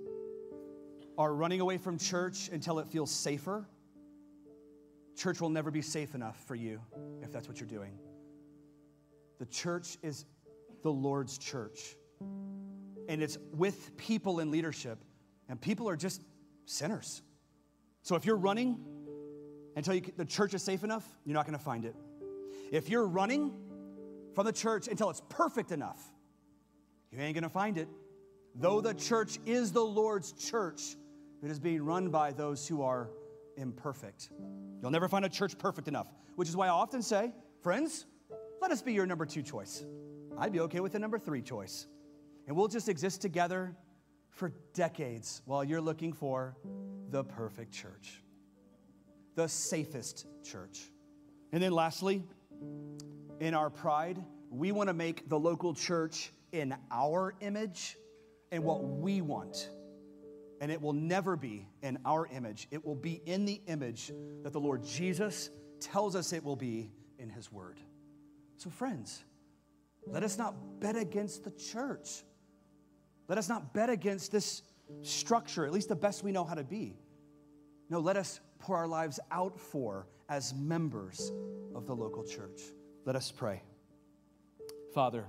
are running away from church until it feels safer. Church will never be safe enough for you if that's what you're doing. The church is the Lord's church. And it's with people in leadership. And people are just sinners. So if you're running until the church is safe enough, you're not going to find it. If you're running from the church until it's perfect enough, you ain't going to find it. Though the church is the Lord's church, it is being run by those who are imperfect. You'll never find a church perfect enough, which is why I often say, friends, let us be your number 2 choice. I'd be okay with the number 3 choice. And we'll just exist together for decades while you're looking for the perfect church, the safest church. And then lastly, in our pride, we want to make the local church in our image and what we want. And it will never be in our image. It will be in the image that the Lord Jesus tells us it will be in his word. So friends, let us not bet against the church. Let us not bet against this structure, at least the best we know how to be. No, let us pour our lives out for as members of the local church. Let us pray. Father,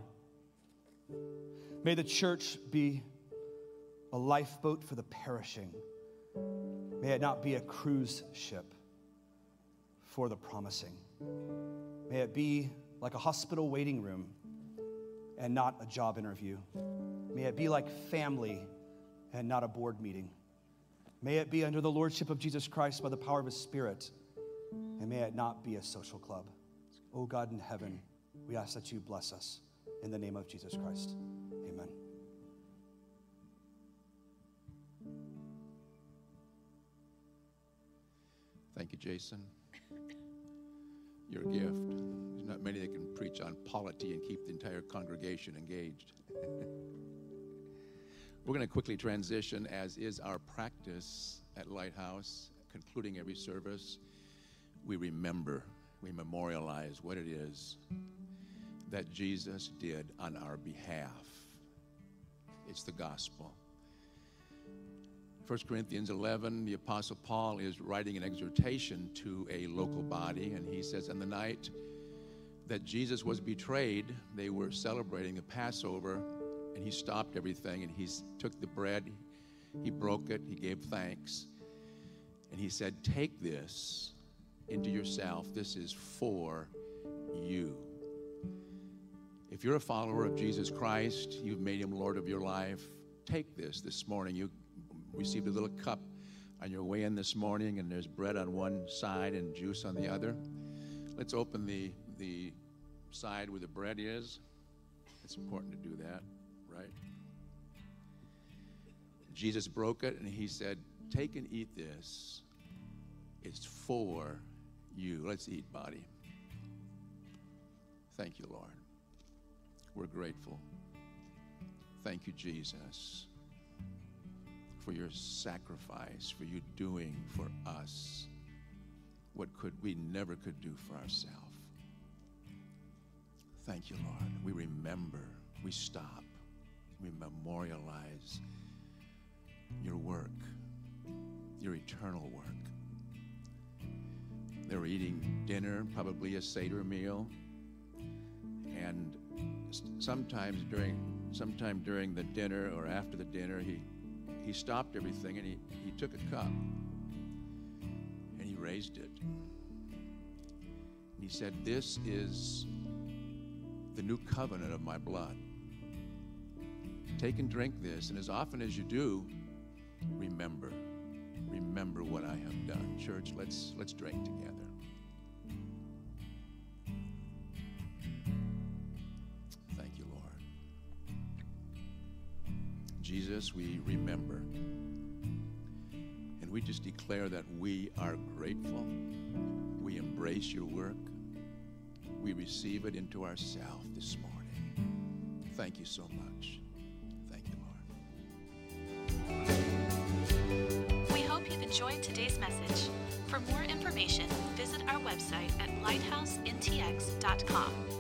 may the church be a lifeboat for the perishing. May it not be a cruise ship for the promising. May it be like a hospital waiting room and not a job interview. May it be like family and not a board meeting. May it be under the lordship of Jesus Christ by the power of his Spirit. And may it not be a social club. Oh God in heaven, we ask that you bless us in the name of Jesus Christ. Amen. Thank you, Jason. Your gift. There's not many that can preach on polity and keep the entire congregation engaged. We're going to quickly transition, as is our practice at Lighthouse, concluding every service. We remember, we memorialize what it is that Jesus did on our behalf. It's the gospel. 1 Corinthians 11, the Apostle Paul is writing an exhortation to a local body, and he says, on the night that Jesus was betrayed, they were celebrating the Passover, and he stopped everything, and he took the bread, he broke it, he gave thanks, and he said, take this into yourself. This is for you. If you're a follower of Jesus Christ, you've made him Lord of your life, take this morning. You received a little cup on your way in this morning, and there's bread on one side and juice on the other. Let's open the side where the bread is. It's important to do that, right? Jesus broke it, and he said, take and eat this. It's for you. Let's eat, body. Thank you, Lord. We're grateful. Thank you, Jesus, for your sacrifice, for you doing for us what we never could do for ourselves. Thank you, Lord. We remember, we stop, we memorialize your work, your eternal work. They were eating dinner, probably a Seder meal, and sometime during the dinner or after the dinner, he stopped everything, and he took a cup and he raised it. And he said, this is the new covenant of my blood. Take and drink this, and as often as you do, remember what I have done. Church, let's drink together. Thank you, Lord. Jesus, we remember, and we just declare that we are grateful. We embrace your work. We receive it into ourselves this morning. Thank you so much. Thank you, Lord. We hope you've enjoyed today's message. For more information, visit our website at lighthouseintx.com.